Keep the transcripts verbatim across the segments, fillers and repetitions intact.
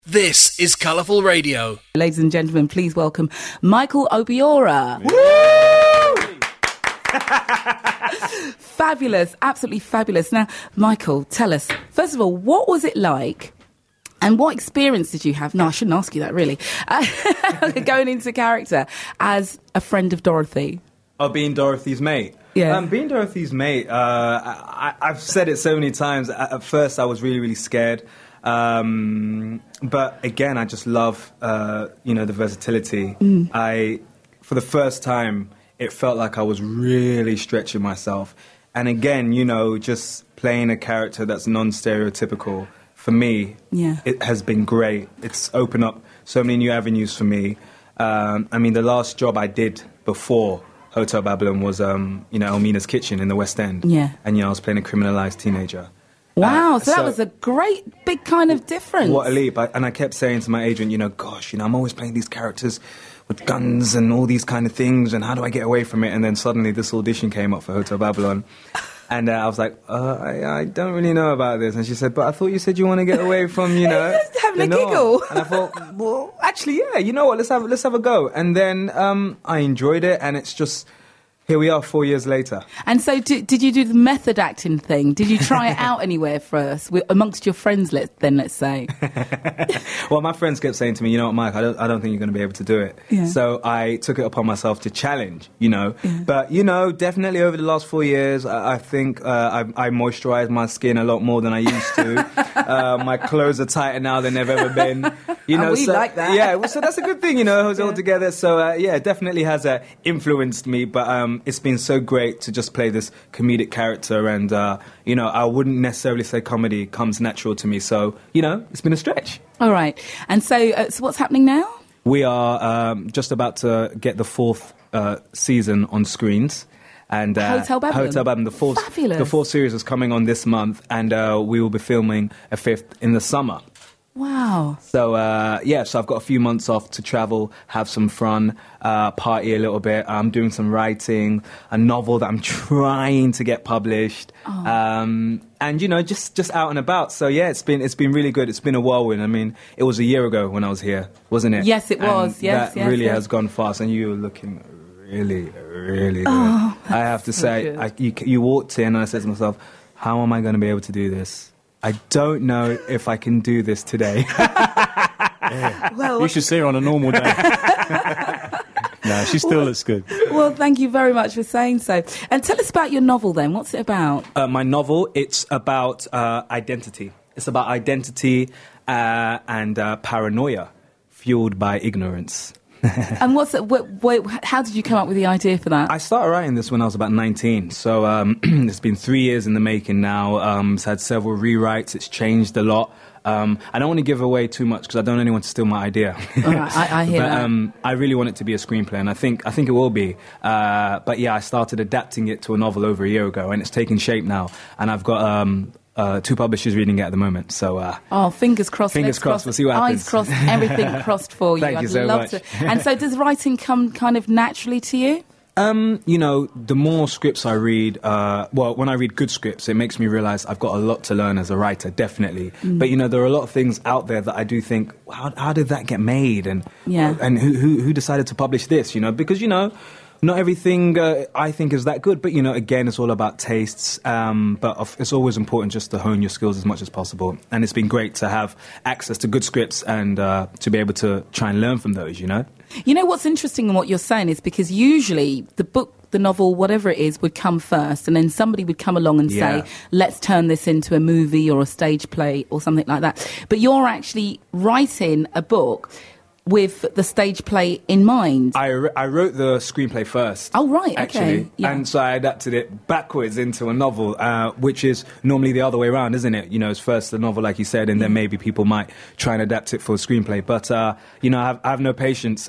This is Colourful Radio. Ladies and gentlemen, please welcome Michael Obiora. Fabulous, absolutely fabulous. Now, Michael, tell us, first of all, what was it like and what experience did you have? No, I shouldn't ask you that, really. Uh, going into character as a friend of Dorothy. Oh, being Dorothy's mate. Yeah. Um, being Dorothy's mate, uh, I, I've said it so many times. At, at first, I was really, really scared. Um, but again, I just love, uh, you know, the versatility. Mm. I, for the first time, it felt like I was really stretching myself. And again, you know, just playing a character that's non-stereotypical, for me, yeah. it has been great. It's opened up so many new avenues for me. Um, I mean, the last job I did before Hotel Babylon was, um, you know, Elmina's Kitchen in the West End. Yeah. And, you know, I was playing a criminalised teenager. Wow, Uh, so that so- was a great big kind of difference. What a leap. I, and I kept saying to my agent, you know, gosh, you know, I'm always playing these characters with guns and all these kind of things, and how do I get away from it? And then suddenly this audition came up for Hotel Babylon. And uh, I was like, uh, I, I don't really know about this. And she said, but I thought you said you want to get away from, you know... Just having the a norm." giggle. And I thought, well, actually, yeah, you know what, let's have, let's have a go. And then um, I enjoyed it, and it's just... Here we are four years later. And so did, did you do the method acting thing? Did you try it out anywhere first, with, amongst your friends, let, then let's say? Well, my friends kept saying to me, you know what, Mike, I don't, I don't think you're going to be able to do it. Yeah. So I took it upon myself to challenge, you know. Yeah. But, you know, definitely over the last four years, I, I think uh, I, I moisturise my skin a lot more than I used to. uh, my clothes are tighter now than they've ever been. You know, And we so, like that. Yeah, well, so that's a good thing, you know, it was Yeah. all together. So, uh, yeah, it definitely has uh, influenced me. But um, it's been so great to just play this comedic character. And, uh, you know, I wouldn't necessarily say comedy comes natural to me. So, you know, it's been a stretch. All right. And so, uh, so what's happening now? We are um, just about to get the fourth uh, season on screens. And uh, Hotel Babylon? Hotel Babylon. The fourth, Fabulous. the fourth series is coming on this month, and uh, we will be filming a fifth in the summer. Wow. So, uh, yeah, so I've got a few months off to travel, have some fun, uh, party a little bit. I'm doing some writing, a novel that I'm trying to get published. Oh. Um, and, you know, just, just out and about. So, yeah, it's been it's been really good. It's been a whirlwind. I mean, it was a year ago when I was here, wasn't it? Yes, it was. And Yes, that yes, really yes. has gone fast. And you were looking really, really good. Oh, I have to so say, good. I, you, you walked in and I said to myself, how am I going to be able to do this? I don't know if I can do this today. Well, You should see her on a normal day. No, she still looks good. well, thank you very much for saying so. And tell us about your novel then. What's it about? Uh, my novel, it's about uh, identity. It's about identity uh, and uh, paranoia fueled by ignorance. And what's it, wh- wh- how did you come up with the idea for that? I started writing this when I was about nineteen, so um, it's been three years in the making now. Um, it's had several rewrites, it's changed a lot. Um, I don't want to give away too much because I don't want anyone to steal my idea. All right, I, I hear but that. um, I really want it to be a screenplay, and I think I think it will be. Uh, but yeah, I started adapting it to a novel over a year ago, and it's taking shape now. And I've got um, uh, two publishers reading it at the moment. So uh, Oh, fingers crossed. Fingers let's crossed, cross, we'll see what Eyes happens. crossed, everything crossed for you. Thank I'd you so love much. to. And so does writing come kind of naturally to you? Um, you know, the more scripts I read, uh, well, when I read good scripts, it makes me realise I've got a lot to learn as a writer, definitely. Mm. But, you know, there are a lot of things out there that I do think, how, how did that get made? And, Yeah. and who, who, who decided to publish this, you know? Because, you know, not everything uh, I think is that good. But, you know, again, it's all about tastes. Um, but of- it's always important just to hone your skills as much as possible. And it's been great to have access to good scripts and uh, to be able to try and learn from those, you know? You know what's interesting in what you're saying is because usually the book, the novel, whatever it is, would come first, and then somebody would come along and Yeah. say, let's turn this into a movie or a stage play or something like that. But you're actually writing a book with the stage play in mind. I, wr- I wrote the screenplay first. Oh, right, okay, Actually. yeah. And so I adapted it backwards into a novel, uh, which is normally the other way around, isn't it? You know, it's first the novel, like you said, and then maybe people might try and adapt it for a screenplay. But, uh, you know, I have, I have no patience.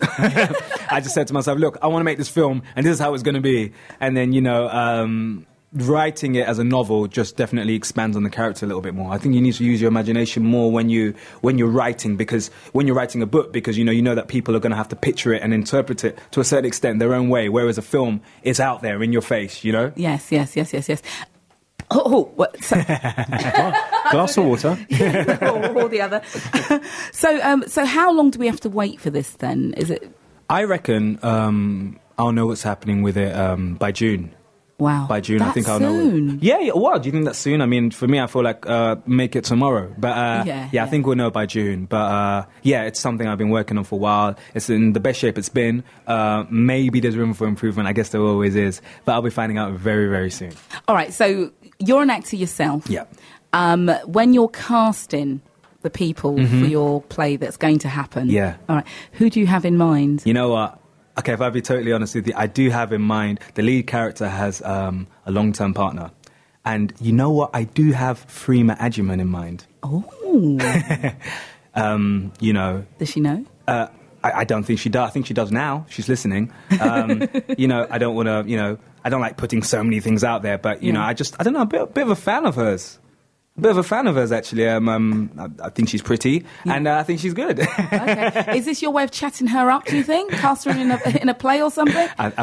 I just said to myself, look, I want to make this film, and this is how it's going to be. And then, you know... Um, writing it as a novel just definitely expands on the character a little bit more. I think you need to use your imagination more when you when you're writing, because when you're writing a book, because you know you know that people are going to have to picture it and interpret it to a certain extent their own way, whereas a film is out there in your face, you know. Yes, yes, yes, yes, yes. Oh, what, so, Glass of water. or, or the other. so, um, so how long do we have to wait for this then? Is it? I reckon um, I'll know what's happening with it um, by June. Wow. By June, that's I think I'll soon. know. Yeah, yeah. What? Do you think that's soon? I mean, for me, I feel like uh, make it tomorrow. But uh, Yeah, yeah, yeah. I think we'll know by June. But uh, yeah, it's something I've been working on for a while. It's in the best shape it's been. Uh, maybe there's room for improvement. I guess there always is. But I'll be finding out very, very soon. All right. So you're an actor yourself. Yeah. Um, when you're casting the people for your play that's going to happen. Yeah. All right. Who do you have in mind? You know what? Okay, if I'll be totally honest with you, I do have in mind the lead character has um, a long-term partner. And you know what? I do have Freema Agyeman in mind. Oh. um, you know... Does she know? Uh, I, I don't think she does. I think she does now. She's listening. Um, you know, I don't want to, you know... I don't like putting so many things out there, but, you Yeah. know, I just... I don't know, a bit, a bit of a fan of hers. A bit of a fan of hers, actually. Um, um, I, I think she's pretty, Yeah. and uh, I think she's good. Okay. Is this your way of chatting her up, do you think? Cast her in a, in a play or something? I,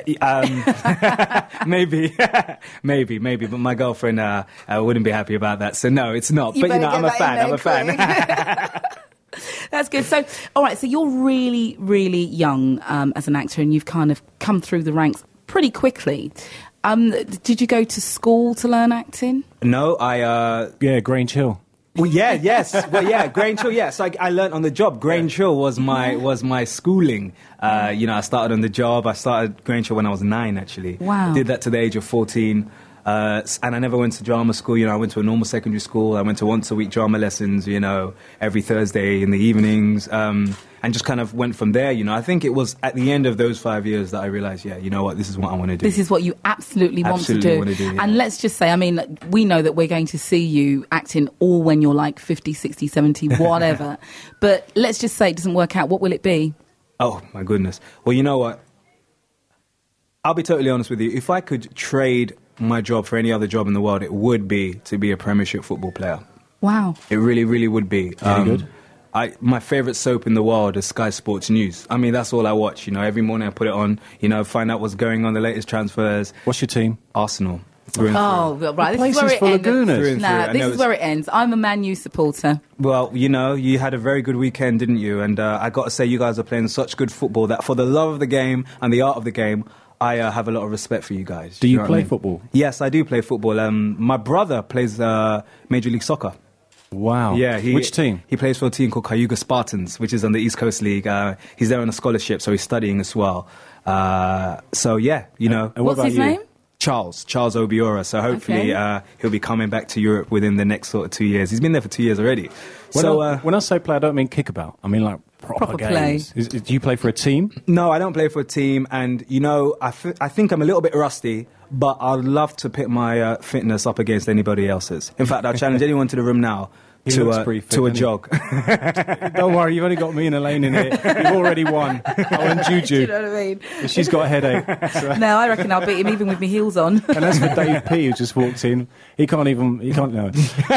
I, um, maybe, maybe, maybe, but my girlfriend uh, uh, wouldn't be happy about that. So no, it's not. You but you know, better I'm a get that in fan. I'm a there fan. That's good. So, all right, so you're really, really young um, as an actor, and you've kind of come through the ranks pretty quickly. Um, did you go to school to learn acting? No, I. Uh, Yeah, Grange Hill. well, yeah, yes, well, yeah, Grange Hill. Yes, I, I learned on the job. Grange Hill was my was my schooling. Uh, you know, I started on the job. I started Grange Hill when I was nine. Actually, Wow. Did that to the age of fourteen. Uh, and I never went to drama school. You know, I went to a normal secondary school. I went to once a week drama lessons. You know, every Thursday in the evenings, um, and just kind of went from there. You know, I think it was at the end of those five years that I realized, yeah, you know what, this is what I want to do. This is what you absolutely want Absolutely to do. want to do, yeah. And let's just say, I mean, we know that we're going to see you acting all when you're like fifty, sixty, seventy, whatever. But let's just say it doesn't work out. What will it be? Oh, my goodness. Well, you know what? I'll be totally honest with you. If I could trade my job for any other job in the world, it would be to be a Premiership football player. Wow. It really, really would be. Really good? I, my favourite soap in the world is Sky Sports News. I mean, that's all I watch. You know, every morning I put it on, you know, find out what's going on, the latest transfers. What's your team? Arsenal. Through and Oh, well, right. The This is place where is it full of ends. gooners. Through and through. Nah, I this know is it's- where it ends. I'm a Man U supporter. Well, you know, you had a very good weekend, didn't you? And uh, I got to say, you guys are playing such good football that for the love of the game and the art of the game, I uh, have a lot of respect for you guys. Do you know what play I mean? football? Yes, I do play football. Um, my brother plays uh, Major League Soccer. Wow. Yeah, he, Which team? He plays for a team called Cayuga Spartans, which is on the East Coast League. Uh, he's there on a scholarship, so he's studying as well. Uh, so yeah, you know, And what What's about his you? name? Charles, Charles Obiora. So hopefully Okay. uh, he'll be coming back to Europe within the next sort of two years. He's been there for two years already. When, so I, uh, when I say play, I don't mean kickabout. I mean like proper, Proper games. Is, is- do you play for a team? no, I don't play for a team, and you know, I, f- I think I'm a little bit rusty, but I'd love to pit my uh, fitness up against anybody else's. In fact, I'll challenge anyone to the room now He to looks uh, pretty fit, to a doesn't he? jog. Don't worry, you've only got me and Elaine in here. You've already won. I went Do you Juju. know what I mean? She's got a headache. So- No, I reckon I'll beat him even with my heels on. And as for Dave P, who just walked in, he can't even, he can't know.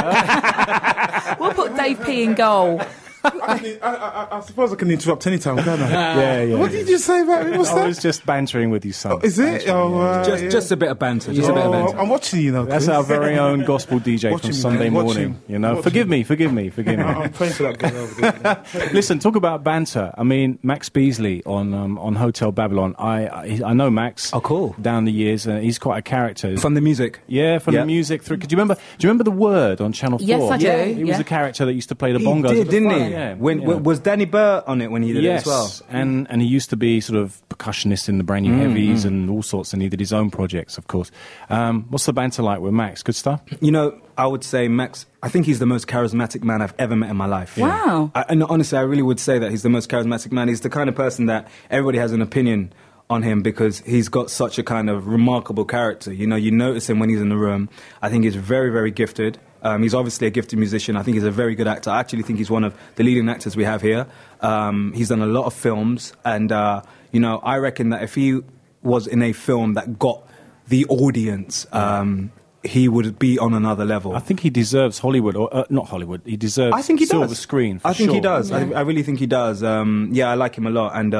We'll put Dave P in goal. I, can, I, I, I suppose I can interrupt any time, can't I? Yeah, yeah. What did you say about me? What's I that? was just bantering with you, son. Is it? Oh, uh, just, yeah. just a bit of banter. Just a bit of Oh, banter. I'm watching you now. That's Chris. our very own gospel D J Watching from me, Sunday man. morning. Watching. You know, Watching. forgive me, forgive me, forgive me. I'm praying for that girl over there. Listen, talk about banter. I mean, Max Beasley on um, on Hotel Babylon. I, I I know Max. Oh, cool. Down the years, uh, he's quite a character. From the music. yeah, from Yeah. the music. Through, do you remember? Do you remember the Word on Channel Four? Yes, I do, Yeah, he was yeah. a character that used to play the He bongos. did, at the didn't front. he? Yeah. When, yeah. when- was Danny Burr on it when he did yes, it as well? and and he used to be sort of percussionist in the Brand New Mm, Heavies and all sorts, and he did his own projects, of course. Um, what's the banter like with Max? Good stuff. You know, I would say Max, I think he's the most charismatic man I've ever met in my life. Wow. I, and honestly, I really would say that he's the most charismatic man. He's the kind of person that everybody has an opinion on him because he's got such a kind of remarkable character. You know, you notice him when he's in the room. I think he's very, very gifted. Um, he's obviously a gifted musician. I think he's a very good actor. I actually think he's one of the leading actors we have here. Um, he's done a lot of films. And, uh, you know, I reckon that if he was in a film that got the audience, um, he would be on another level. I think he deserves Hollywood, or uh, not Hollywood. He deserves I think he silver does. screen. For I think he sure. does. I, I really think he does. Um, yeah, I like him a lot, and uh,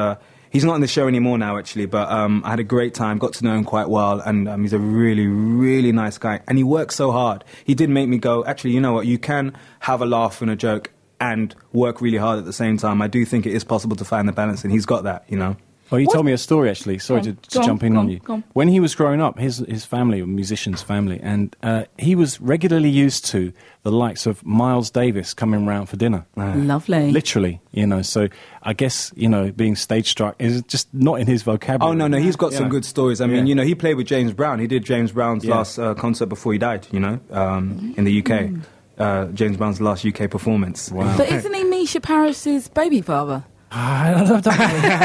he's not in the show anymore now, actually, but um, I had a great time, got to know him quite well, and um, he's a really, really nice guy. And he works so hard. He did make me go, actually, you know what, you can have a laugh and a joke and work really hard at the same time. I do think it is possible to find the balance, and he's got that, you know. Well, he What? told me a story, actually. Sorry Go to, on, to go jump on, in go on on, you. go on. When he was growing up, his his family, a musician's family, and uh, he was regularly used to the likes of Miles Davis coming round for dinner. Lovely. Literally, you know. So I guess, you know, being stage struck is just not in his vocabulary. Oh, no, no, he's got You some know. good stories. I mean, Yeah. you know, he played with James Brown. He did James Brown's Yeah. last uh, concert before he died, you know, um, in the U K. Uh, James Brown's last U K performance. Wow. But isn't he Misha Paris's baby father? I don't know.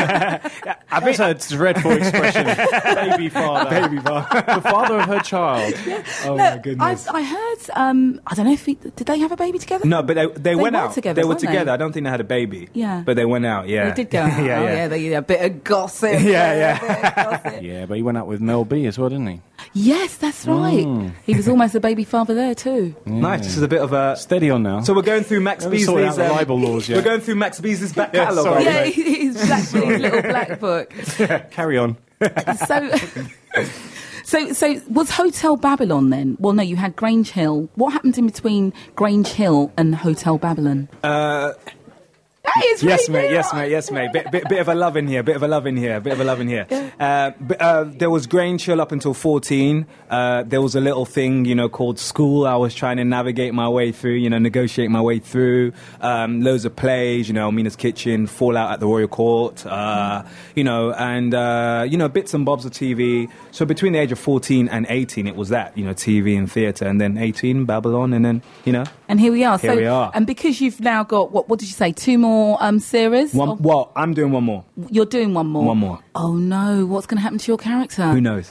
I bet a dreadful expression. Baby father. Baby father. The father of her child. Oh, Look, my goodness. I, I heard. Um, I don't know if he, did they have a baby together. No, but they, they, went were out. together, they were weren't they? together. I don't think they had a baby. Yeah. But they went out, yeah. They did go. Out. yeah, oh, yeah. yeah, they, a bit of gossip. Yeah, yeah. A bit of gossip. Yeah, but he went out with Mel B as well, didn't he? Yes, that's right. Mm. He was almost a baby father there too. Nice. This is a bit of a... Steady on now. So we're going through Max Haven't sorted Beasley's... out the um, libel laws yet. We're going through Max Beasley's back Yeah, catalogue. sorry. aren't Yeah, we? he's black, his little black book. Carry on. So, so, so was Hotel Babylon then? Well, no, you had Grange Hill. What happened in between Grange Hill and Hotel Babylon? Uh, That is yes, really mate. weird. Yes, mate. Yes, mate. Bit, bit, bit of a love in here. Bit of a love in here. Bit of a love in here. Uh, but, uh, there was Grange Hill up until fourteen. Uh, there was a little thing, you know, called school. I was trying to navigate my way through, you know, negotiate my way through. Um, loads of plays, you know, Mina's Kitchen, Fallout at the Royal Court, uh, you know, and uh, you know, bits and bobs of T V. So between the age of fourteen and eighteen, it was that, you know, T V and theatre, and then eighteen, Babylon, and then, you know. And here we are. Here so, we are. And because you've now got what? What did you say? Two more um, series. One, Or- well, I'm doing one more. You're doing one more. One more. Oh no! What's going to happen to your character? Who knows?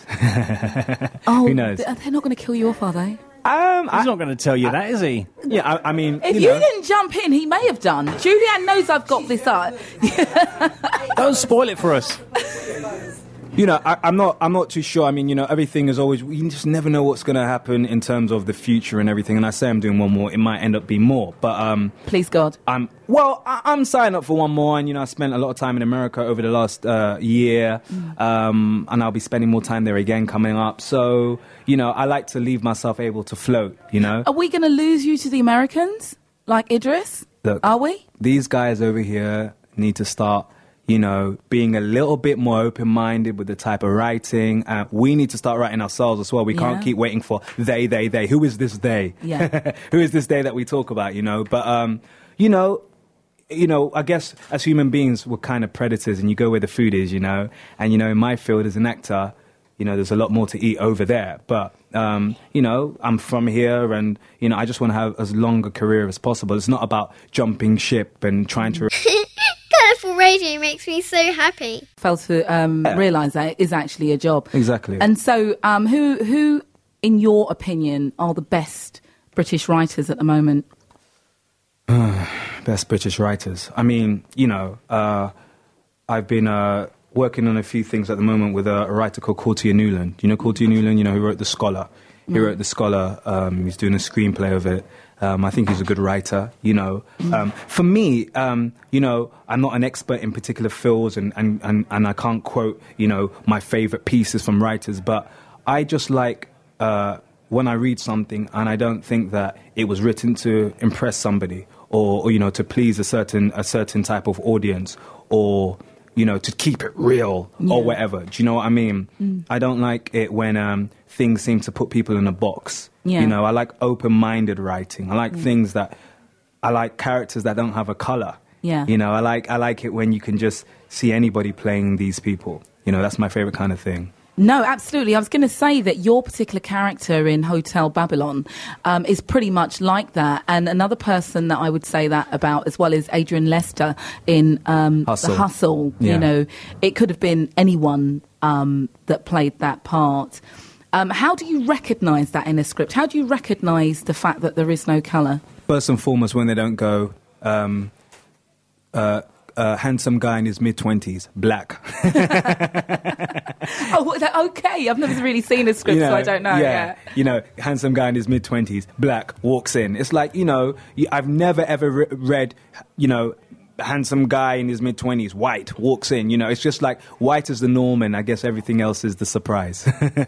Oh, Who knows? th- They're not going to kill you off, are they? Um, I, He's not going to tell you that, is he? yeah, I, I mean, If you you, know, didn't jump in, he may have done. Julianne knows I've got this up. Don't spoil it for us. you know, I, I'm not, I'm not too sure. I mean, you know, everything is always, you just never know what's going to happen in terms of the future and everything. And I say I'm doing one more, it might end up being more, but um, Please God. I'm well. I, I'm signing up for one more, and you know, I spent a lot of time in America over the last uh, year, um, and I'll be spending more time there again coming up. So, you know, I like to leave myself able to float. You know, Are we going to lose you to the Americans, like Idris? Look. Are we? these guys over here need to start, you know, being a little bit more open-minded with the type of writing. Uh, we need to start writing ourselves as well. We can't Yeah. keep waiting for they, they, they. Who is this they? Yeah. Who is this they that we talk about, you know? But, um, you know, you know, I guess as human beings, we're kind of predators, and you go where the food is, you know? And, you know, in my field as an actor, you know, there's a lot more to eat over there. But, um, you know, I'm from here, and, you know, I just want to have as long a career as possible. It's not about jumping ship and trying to... Colourful radio makes me so happy. Fail to um, realise that it is actually a job. Exactly. And so, um, who, who, in your opinion, are the best British writers at the moment? Best British writers. I mean, you know, uh, I've been uh, working on a few things at the moment with a, a writer called Courtier Newland. You know Courtier Newland, you know, who wrote The Scholar. He wrote The Scholar. Um, he's doing a screenplay of it. Um, I think he's a good writer, you know. Um, for me, um, you know, I'm not an expert in particular fields, and, and, and, and I can't quote, you know, my favourite pieces from writers, but I just like... Uh, when I read something and I don't think that it was written to impress somebody, or, or you know, to please a certain a certain type of audience, or you know, to keep it real, Yeah. or whatever. Do you know what I mean? Mm. I don't like it when um, things seem to put people in a box. Yeah. You know, I like open-minded writing. I like mm. things that I like characters that don't have a color. Yeah. You know, I like I like it when you can just see anybody playing these people. You know, that's my favorite kind of thing. No, absolutely. I was going to say that your particular character in Hotel Babylon um, is pretty much like that. And another person that I would say that about as well is Adrian Lester in um, Hustle. The Hustle. Yeah. You know, it could have been anyone um, that played that part. Um, how do you recognise that in a script? How do you recognise the fact that there is no colour? First and foremost, when they don't go... Um, uh, Uh, handsome guy in his mid-twenties, black. Oh, that- okay. I've never really seen a script, You so I don't know. Yeah. You know, handsome guy in his mid-twenties, black, walks in. It's like, you know, you, I've never ever re- read, you know, handsome guy in his mid-twenties, white, walks in. You know, it's just like white is the norm, and I guess everything else is the surprise.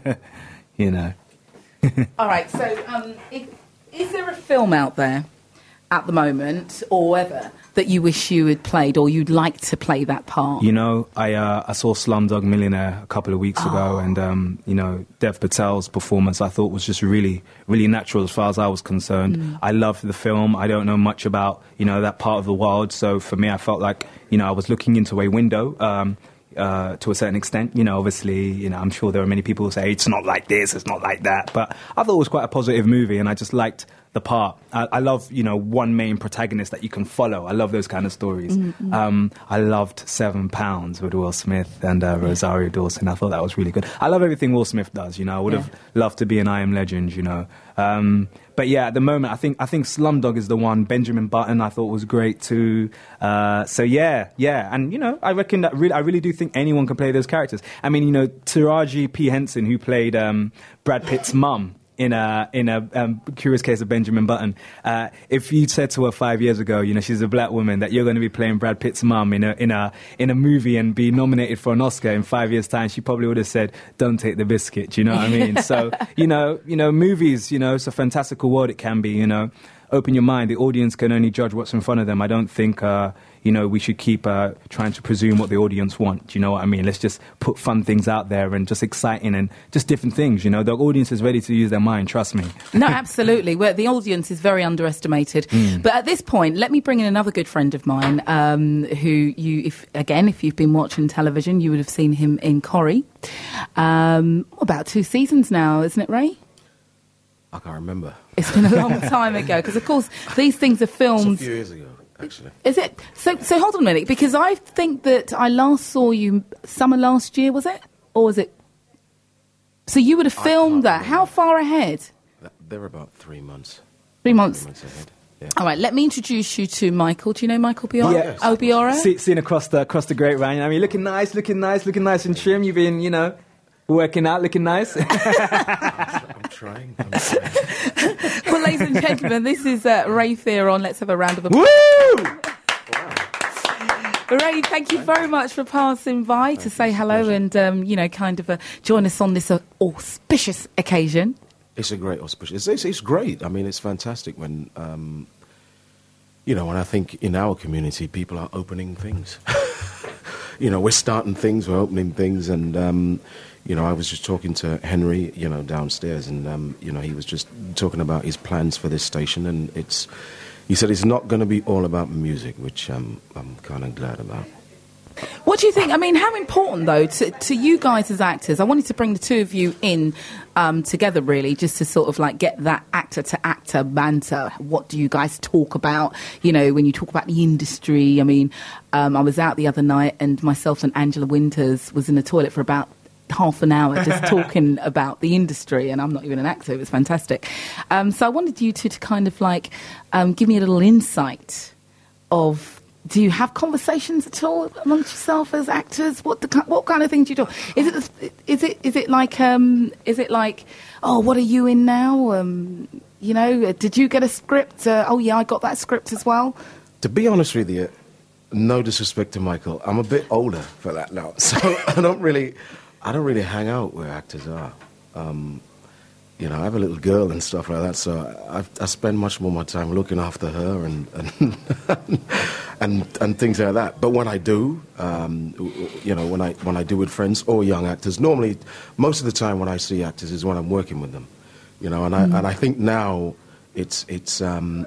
You know. All right, so um, if, is there a film out there at the moment, or ever, that you wish you had played, or you'd like to play that part? You know, I uh, I saw Slumdog Millionaire a couple of weeks Oh. ago, and um, you know, Dev Patel's performance I thought was just really, really natural as far as I was concerned. Mm. I loved the film. I don't know much about, you know, that part of the world, so for me, I felt like, you know, I was looking into a window. Um, Uh, to a certain extent, you know, obviously, you know, I'm sure there are many people who say it's not like this, it's not like that, but I thought it was quite a positive movie, and I just liked the part. I, I love, you know, one main protagonist that you can follow. I love those kind of stories. Mm-hmm. Um, I loved Seven Pounds with Will Smith and uh, Rosario Dawson. I thought that was really good. I love everything Will Smith does. You know, I would have Yeah. loved to be an I Am Legend. You know. Um, But yeah, at the moment, I think I think Slumdog is the one. Benjamin Button, I thought was great too. Uh, so yeah, yeah, and you know, I reckon that really, I really do think anyone can play those characters. I mean, you know, Taraji P Henson, who played um, Brad Pitt's mum in a in a um, Curious Case of Benjamin Button. Uh, if you said to her five years ago, you know, she's a black woman, that you're going to be playing Brad Pitt's mum in a in a in a movie and be nominated for an Oscar in five years' time, she probably would have said, "Don't take the biscuit." Do you know what I mean? So you know, you know, movies, you know, it's a fantastical world. It can be, you know. Open your mind. The audience can only judge what's in front of them. I don't think, uh, you know, we should keep uh, trying to presume what the audience want. Do you know what I mean? Let's just put fun things out there and just exciting and just different things. You know, the audience is ready to use their mind. Trust me. No, absolutely. Well, the audience is very underestimated. Mm. But at this point, let me bring in another good friend of mine, um, who you, if again, if you've been watching television, you would have seen him in Corrie. Um, about two seasons now, isn't it, Ray? I can't remember. It's been a long time ago, because of course these things are It's a filmed. few years ago, actually. Is it? So, so hold on a minute, because I think that I last saw you summer last year, was it? Or was it? So you would have I filmed can't that. remember. How far ahead? They're about three months. Three months. Three months ahead. Yeah. All right, let me introduce you to Michael. Do you know Michael Biora? Yeah. Oh, Biora? See, seen across the across the grapevine. I mean, looking nice, looking nice, looking nice and trim. You've been, you know, working out, looking nice. I'm trying. I'm trying. Well, ladies and gentlemen, this is uh, Ray Theron. Let's have a round of applause. Woo! Ray, thank you very much for passing by to say hello and, um, you know, kind of uh, join us on this uh, auspicious occasion. It's a great auspicious. It's, it's, it's great. I mean, it's fantastic when, um, you know, when I think in our community, people are opening things. You know, we're starting things, we're opening things, and, um, you know, I was just talking to Henry, you know, downstairs, and, um, you know, he was just talking about his plans for this station, and it's, he said it's not going to be all about music, which um, I'm kind of glad about. What do you think? I mean, how important, though, to, to you guys as actors? I wanted to bring the two of you in um, together, really, just to sort of like get that actor-to-actor banter. What do you guys talk about? You know, when you talk about the industry. I mean, um, I was out the other night and myself and Angela Winters was in the toilet for about half an hour just talking about the industry, and I'm not even an actor. It was fantastic. Um, so I wanted you two to kind of like um, give me a little insight of... Do you have conversations at all amongst yourself as actors? What the ki- what kind of things do you do? Is it is it is it like um is it like oh what are you in now? Um, you know, did you get a script? Uh, oh yeah, I got that script as well. To be honest with you, no disrespect to Michael, I'm a bit older for that now, so I don't really, I don't really hang out where actors are. Um, you know, I have a little girl and stuff like that, so I, I spend much more of my time looking after her and and, and and things like that. But when I do, um, you know, when I when I do with friends or young actors, normally most of the time when I see actors is when I'm working with them. You know, and I and I think now it's it's um,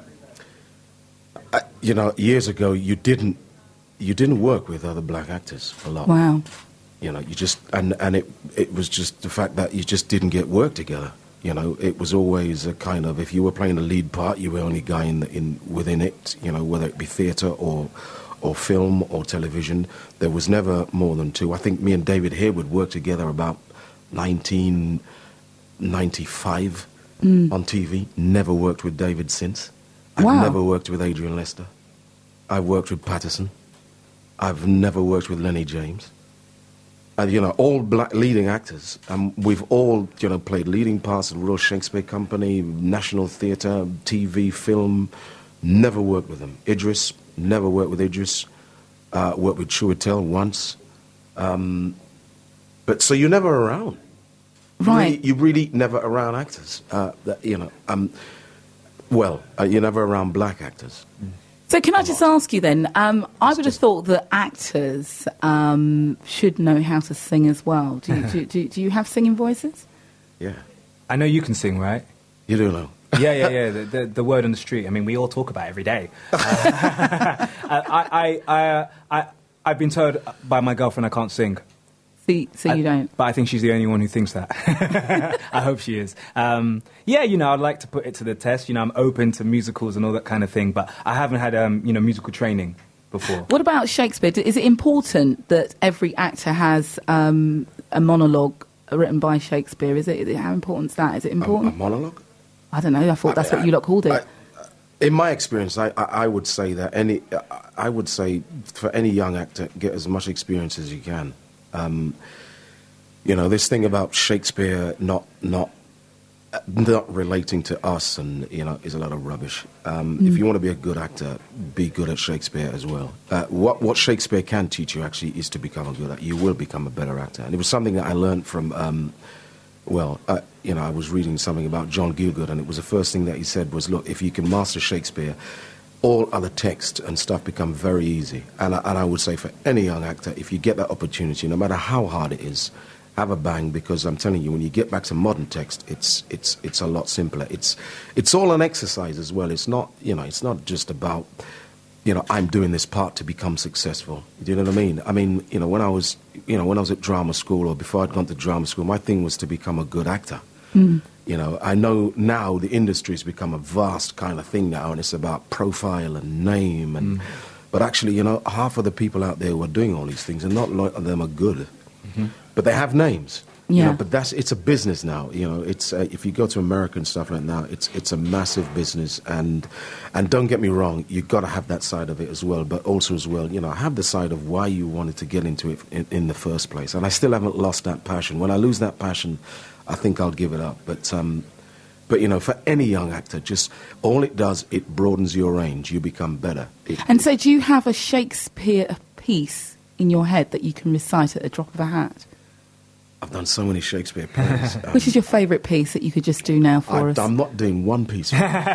I, you know, years ago you didn't you didn't work with other black actors a lot. Wow. You know, you just and and it it was just the fact that you just didn't get work together. You know, it was always a kind of, if you were playing a lead part, you were only guy in, the, in within it. You know, whether it be theatre or or film or television, there was never more than two. I think me and David Harewood worked together about nineteen ninety-five Mm. on T V. Never worked with David since. I've Wow. never worked with Adrian Lester. I've worked with Patterson. I've never worked with Lenny James. And, you know, all black leading actors. Um, we've all, you know, played leading parts in Royal Shakespeare Company, National Theatre, T V, film. Never worked with them. Idris, never worked with Idris. Uh, worked with Chiwetel once. Um, but so you're never around. Right. Really, you're really never around actors. Uh, that, you know, um, well, uh, you're never around black actors. So can I just ask you then, um, I would have thought that actors um, should know how to sing as well. Do you, do, do, do you have singing voices? Yeah. I know you can sing, right? You do know. Yeah, yeah, yeah. The, the, the word on the street. I mean, we all talk about it every day. Uh, I, I, I, I, I've been told by my girlfriend I can't sing. So, so you I, don't? But I think she's the only one who thinks that. I hope she is. Um, yeah, you know, I'd like to put it to the test. You know, I'm open to musicals and all that kind of thing, but I haven't had, um, you know, musical training before. What about Shakespeare? Is it important that every actor has um, a monologue written by Shakespeare? Is it? How important is that? Is it important? A, a monologue? I don't know. I thought that's I, what you lot called it. I, in my experience, I, I, I would say that any, I would say for any young actor, get as much experience as you can. Um, you know, this thing about Shakespeare not not not relating to us, and you know, is a lot of rubbish. Um, mm. If you want to be a good actor, be good at Shakespeare as well. Uh, what what Shakespeare can teach you actually is to become a good actor. You will become a better actor, and it was something that I learned from. Um, well, uh, you know, I was reading something about John Gielgud, and it was the first thing that he said was, "Look, if you can master Shakespeare, all other text and stuff become very easy." And I, and I would say for any young actor, if you get that opportunity, no matter how hard it is, have a bang, because I'm telling you, when you get back to modern text, it's it's it's a lot simpler. It's it's all an exercise as well. It's not, you know, it's not just about, you know, I'm doing this part to become successful. Do you know what I mean? I mean, you know, when I was, you know, when I was at drama school, or before I'd gone to drama school, my thing was to become a good actor. Mm. You know, I know now the industry's become a vast kind of thing now, and it's about profile and name. And mm. But actually, you know, half of the people out there who are doing all these things, and not a lot of them are good, mm-hmm. but they have names. Yeah. You know, but that's it's a business now. You know, it's uh, if you go to America and stuff like that now, it's it's a massive business. And and don't get me wrong, you've got to have that side of it as well. But also as well, you know, have the side of why you wanted to get into it in, in the first place. And I still haven't lost that passion. When I lose that passion, I think I'll give it up. But, um, but you know, for any young actor, just all it does, it broadens your range. You become better. It, and so do you have a Shakespeare piece in your head that you can recite at the drop of a hat? I've done so many Shakespeare plays. Um, Which is your favourite piece that you could just do now for I, us? I'm not doing one piece.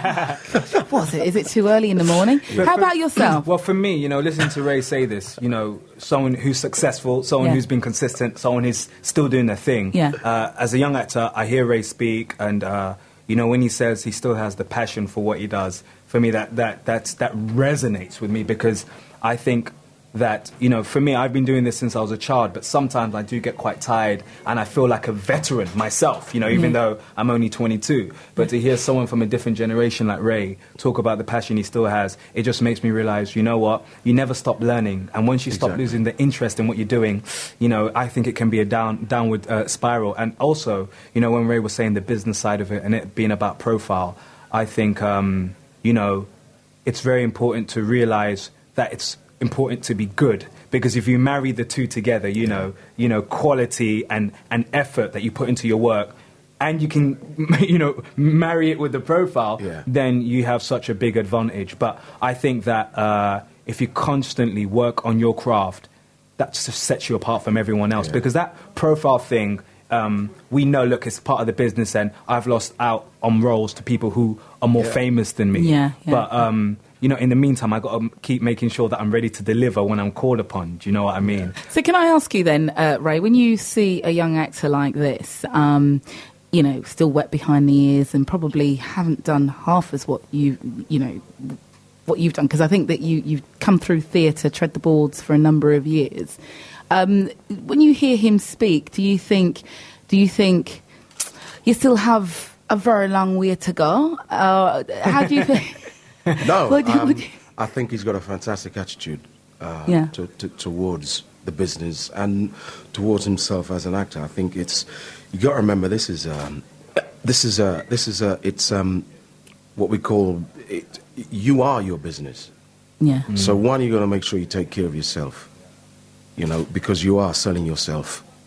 Was it? Is it too early in the morning? But How for, about yourself? Well, for me, you know, listening to Ray say this, you know, someone who's successful, someone Yeah. who's been consistent, someone who's still doing their thing. Yeah. Uh, as a young actor, I hear Ray speak, and, uh, you know, when he says he still has the passion for what he does, for me, that, that, that's, that resonates with me, because I think that, you know, for me, I've been doing this since I was a child, but sometimes I do get quite tired and I feel like a veteran myself, you know, even Yeah. though I'm only twenty-two. But to hear someone from a different generation like Ray talk about the passion he still has, it just makes me realize, you know what, you never stop learning. And once you stop Exactly. losing the interest in what you're doing, you know, I think it can be a down downward uh, spiral. And also, you know, when Ray was saying the business side of it and it being about profile, I think, um, you know, it's very important to realize that it's important to be good, because if you marry the two together, you know, you know, quality and, and effort that you put into your work, and you can, you know, marry it with the profile, Yeah. then you have such a big advantage. But I think that uh, if you constantly work on your craft, that just sets you apart from everyone else, Yeah. because that profile thing, um, we know, look, it's part of the business, and I've lost out on roles to people who are more Yeah. famous than me. Yeah, yeah. But, um, you know, in the meantime, I've got to keep making sure that I'm ready to deliver when I'm called upon. Do you know what I mean? So can I ask you then, uh, Ray, when you see a young actor like this, um, you know, still wet behind the ears and probably haven't done half as what you, you know, what you've done, because I think that you, you've come through theatre, tread the boards for a number of years. Um, when you hear him speak, do you think, do you think you still have a very long way to go? Uh, how do you think? No, What do- um, what do you- I think he's got a fantastic attitude uh, Yeah. to, to, towards the business and towards himself as an actor. I think it's you got to remember this is um, this is a this is a it's um, what we call it. You are your business. Yeah. So one, you got to make sure you take care of yourself. You know, because you are selling yourself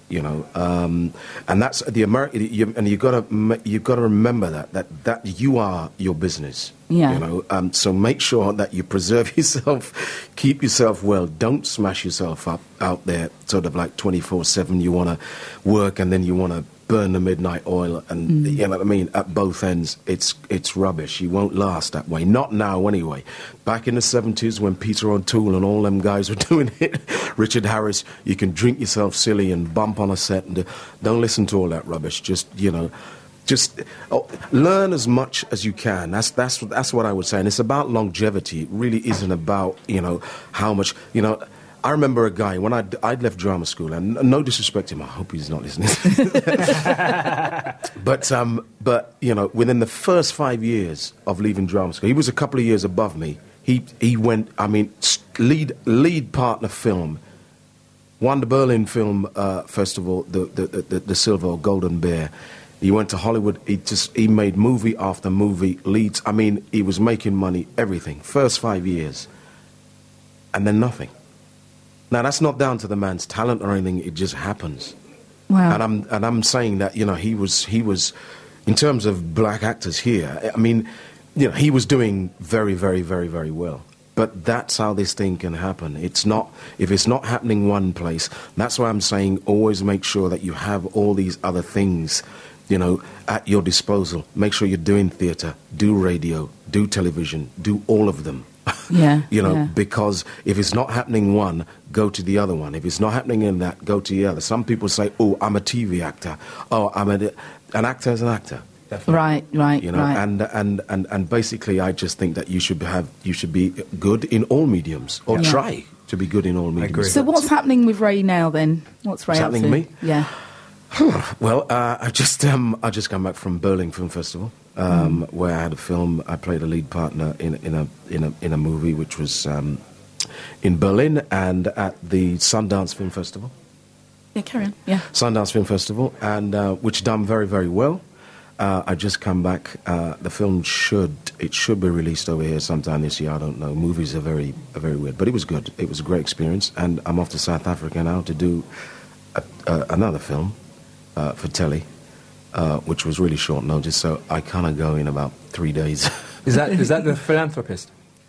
You know, um, and that's the American. You, and you gotta you gotta remember that that that you are your business. Yeah. You know, um, so make sure that you preserve yourself, keep yourself well. Don't smash yourself up out there, sort of like twenty-four seven. You want to work and then you want to burn the midnight oil, and mm. you know what I mean. At both ends, it's it's rubbish. You won't last that way. Not now, anyway. Back in the seventies, when Peter O'Toole and all them guys were doing it, Richard Harris, you can drink yourself silly and bump on a set, and don't listen to all that rubbish. Just you know. Just oh, learn as much as you can. That's that's that's what I would say. And it's about longevity. It really isn't about you know how much you know. I remember a guy when I'd, I'd left drama school, and no disrespect to him. I hope he's not listening. but um, but you know, within the first five years of leaving drama school, he was a couple of years above me. He he went. I mean, lead lead partner film. Won the Berlin Film uh, Festival, the the, the the Silver or Golden Bear. He went to Hollywood. He just he made movie after movie, leads. I mean, he was making money, everything. First five years, and then nothing. Now that's not down to the man's talent or anything. It just happens. Wow. And I'm and I'm saying that you know he was he was, in terms of black actors here. I mean, you know he was doing very very very very well. But that's how this thing can happen. It's not, if it's not happening one place, that's why I'm saying always make sure that you have all these other things, you know, at your disposal. Make sure you're doing theatre, do radio, do television, do all of them. Yeah. you know, yeah. because if it's not happening one, go to the other one. If it's not happening in that, go to the other. Some people say, oh, I'm a T V actor. Oh, I'm a, an actor is an actor. Definitely. Right, right, you know, right. and, and, and, and basically, I just think that you should have you should be good in all mediums, or yeah. try to be good in all mediums. agree. So what's happening with Ray now then? What's Ray What's up to? happening with me? Yeah. Well, uh, I just um, I just come back from Berlin Film Festival, um, mm. where I had a film. I played a lead partner in in a in a in a movie which was um, in Berlin, and at the Sundance Film Festival. Yeah, carry on. Yeah. Sundance Film Festival, and uh, which done very very well. Uh, I just come back. Uh, the film should it should be released over here sometime this year. I don't know. Movies are very are very weird, but it was good. It was a great experience, and I'm off to South Africa now to do a, uh, another film uh, for telly, uh, which was really short notice. So I kind of go in about three days. Is that is that The Philanthropist?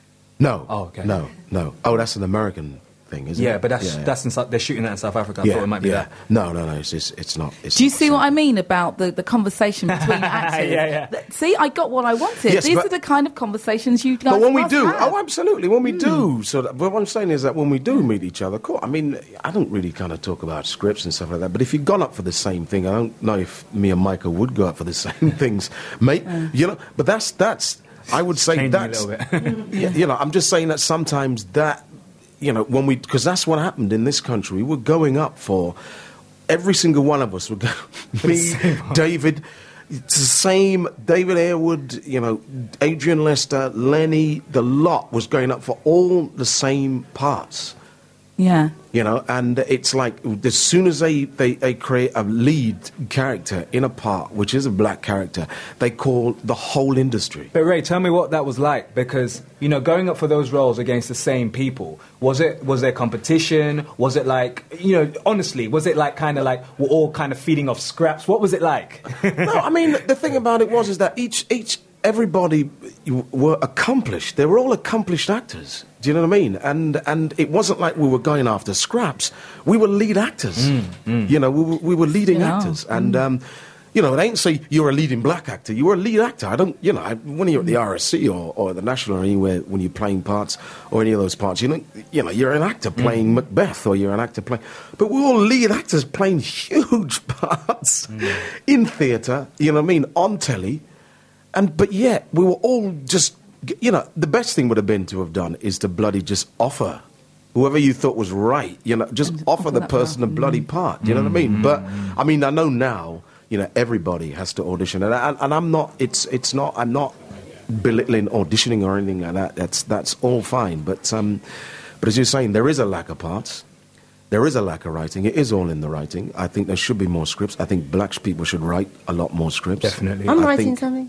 No. Oh, okay. No, no. Oh, that's an American thing, isn't Yeah, it? but that's yeah, yeah. that's in, Sou- they're shooting that in South Africa. I yeah, thought it might be yeah. that. No, no, no. It's it's, it's not. It's Do you not see the what I same. mean about the, the conversation between actors? Yeah, yeah. Th- See, I got what I wanted. Yes, These but- are the kind of conversations you guys But when we must do, have. oh, absolutely, when we do. So, that, but what I'm saying is that when we do meet each other, cool. I mean, I don't really kind of talk about scripts and stuff like that. But if you've gone up for the same thing, I don't know if me and Michael would go up for the same things, mate. Uh. You know, but that's that's. I would say Changing that's. a little bit. yeah, you know, I'm just saying that sometimes that, you know, when we, because that's what happened in this country. We were going up for every single one of us. Would go, me, David. It's the same. David Airwood, you know, Adrian Lester, Lenny, the lot was going up for all the same parts. Yeah. You know, and it's like as soon as they, they, they create a lead character in a part, which is a black character, they call the whole industry. But Ray, tell me what that was like, because you know, going up for those roles against the same people, was it was there competition? Was it like, you know, honestly, was it like kind of like we're all kind of feeding off scraps? What was it like? No, I mean the thing about it was is that each each everybody were accomplished. They were all accomplished actors. Do you know what I mean? And and it wasn't like we were going after scraps. We were lead actors. Mm, mm. You know, we were, we were leading Yeah. actors. And, um, you know, it ain't say you're a leading black actor. You were a lead actor. I don't, you know, I, when you're at the R S C or, or the National or anywhere, when you're playing parts or any of those parts, you know, you know, you're an actor playing mm. Macbeth or you're an actor playing... But we're all lead actors playing huge parts mm. in theatre, you know what I mean, on telly. And but yet, we were all just... You know, the best thing would have been to have done is to bloody just offer whoever you thought was right, you know, just And offer offer the that person a part. bloody Mm. part. Do you know what I mean? But I mean, I know now, you know, everybody has to audition, and, I, and I'm not. It's it's not. I'm not belittling auditioning or anything like that. That's that's all fine. But um, but as you're saying, there is a lack of parts. There is a lack of writing. It is all in the writing. I think there should be more scripts. I think black people should write a lot more scripts. Definitely. I'm I writing think- something.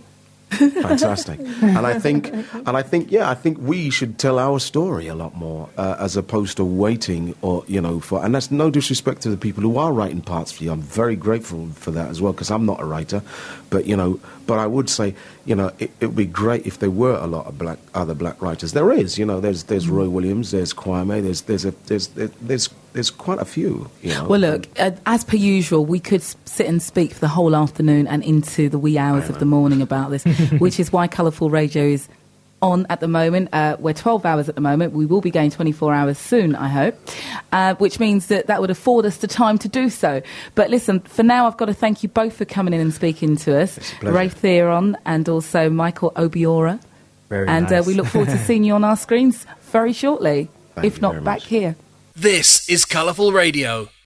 Fantastic. And I think, and I think, yeah, I think we should tell our story a lot more, uh, as opposed to waiting, or you know, for. And that's no disrespect to the people who are writing parts for you. I'm very grateful for that as well, because I'm not a writer, but you know, but I would say, you know, it would be great if there were a lot of black other black writers. There is, you know, there's there's Roy Williams, there's Kwame, there's there's a there's there's there's quite a few. You know? Well, look, uh, as per usual, we could s- sit and speak for the whole afternoon and into the wee hours of the morning about this, which is why Colourful Radio is on at the moment. Uh, we're twelve hours at the moment. We will be going twenty-four hours soon, I hope, uh, which means that that would afford us the time to do so. But listen, for now, I've got to thank you both for coming in and speaking to us, Ray Theron and also Michael Obiora. Very and nice. uh, we look forward to seeing you on our screens very shortly, Thank if you not very back much. here. This is Colourful Radio.